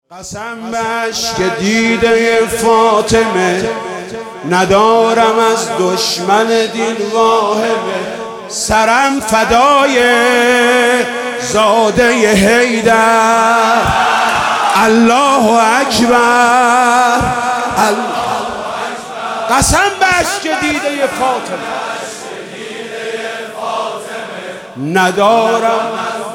قسم به اشک دیده فاطمه ندارم از دشمن دین واهمه، سرم فدای زاده حیدر. الله اکبر. قسم به اشک دیده فاطمه ندارم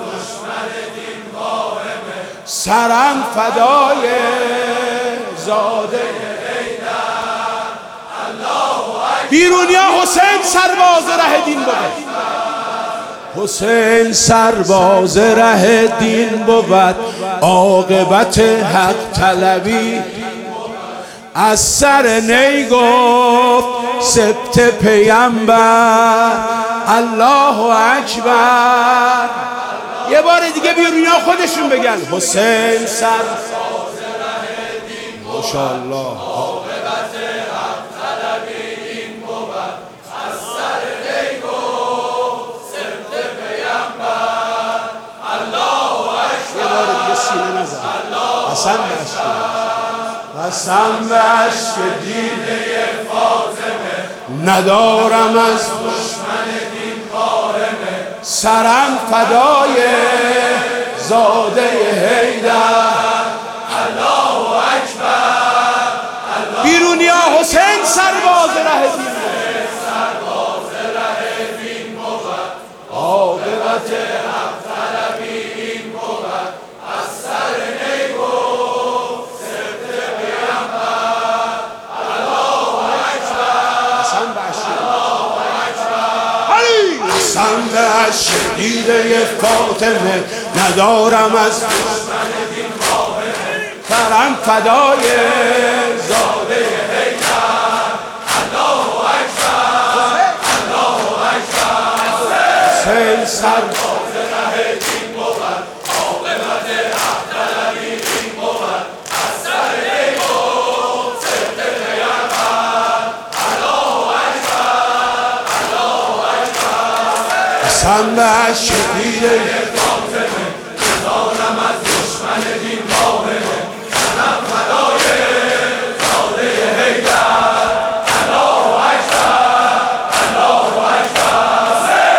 سرم فدای زاده حیدر. بیرونیا حسین سرباز ره دین بود، حسین سرباز ره دین بود، عاقبت حق طلبی از سر نی گفت سبت پیامبر. الله اکبر. یه بار دیگه بیرونیا خودشون بگن حسین سرباز ره دین بود، ماشاءالله، عاقبت حق طلبی این بود، از سر نی گفت سبت پیامبر. الله اکبر. یه بار دیگه سینه نزن. قسم به اشک دیده فاطمه ندارم از دشمن دین واهمه، سرم فدای زاده حیدر. الله اکبر. بیرونیا حسین سرباز ره دین بود، عاقبت حق طلبی این بود، از سر نی گفت سبت پیامبر. الله اکبر. قسم به اشک دیده فاطمه ندارم از دشمن دین واهمه، سرم فدای زاده حیدر. الله اکبر. الله اکبر. حسین سرباز ره دین بود، عاقبت حق طلبی این بود، از سر نی گفت سبت پیامبر. الله اکبر. الله اکبر. قسم به اشک دیده فاطمه ندارم از دشمن دین واهمه، سرم فدای زاده حیدر. الله اکبر. الله اکبر.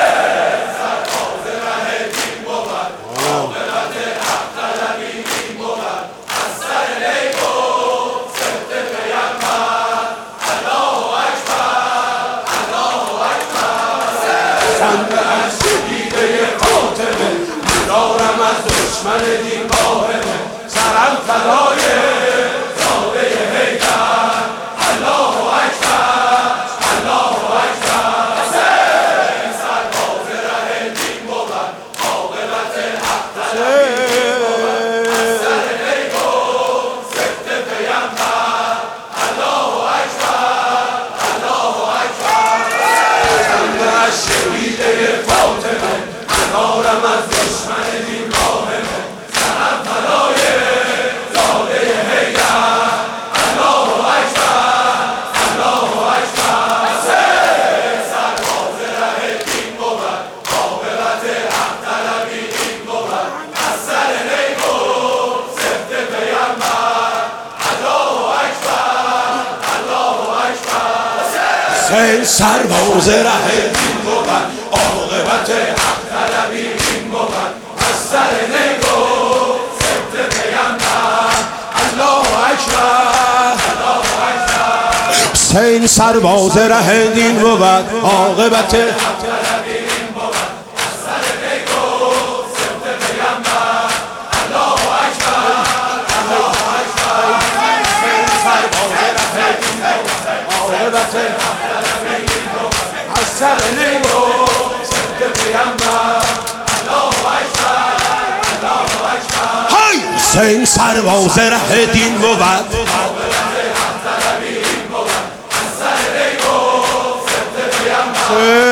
سرباز ره دین بود، عاقبت حق طلبی این بود، از سر نی گفت سبت پیامبر. الله اکبر. الله اکبر. قسم به اشک دیده فاطمه ندارم از دشمن دین واهمه، سرم فدای زاده حیدر. الله اکبر. الله اکبر. حسین سرباز ره دین بود، عاقبت حق طلبی این بود، از سر نی گفت سبت پیامبر. الله اکبر. الله اکبر. قسم به اشک دیده فاطمه ندارم از دشمن دین واهمه، سرم فدای زاده حیدر. الله اکبر. الله اکبر. حسین سرباز ره دین بود، عاقبت حق طلبی این بود، از سر نی گفت سبت پیامبر. الله اکبر. الله اکبر. حسین سرباز ره دین بود، عاقبت حق طلبی این بود، از سر نی گفت سبت پیامبر. الله اکبر. الله اکبر. حسین سرباز ره دین بود، عاقبت حق طلبی این بود، از سر نی گفت سبت پیامبر. الله اکبر. الله اکبر. حسین سرباز ره دین بود، عاقبت حق طلبی این بود، از سر نی گفت سبت پیامبر. الله اکبر. الله اکبر. های حسین سرباز ره دین بود، عاقبت حق طلبی این بود، از سر نی گفت سبت پیامبر.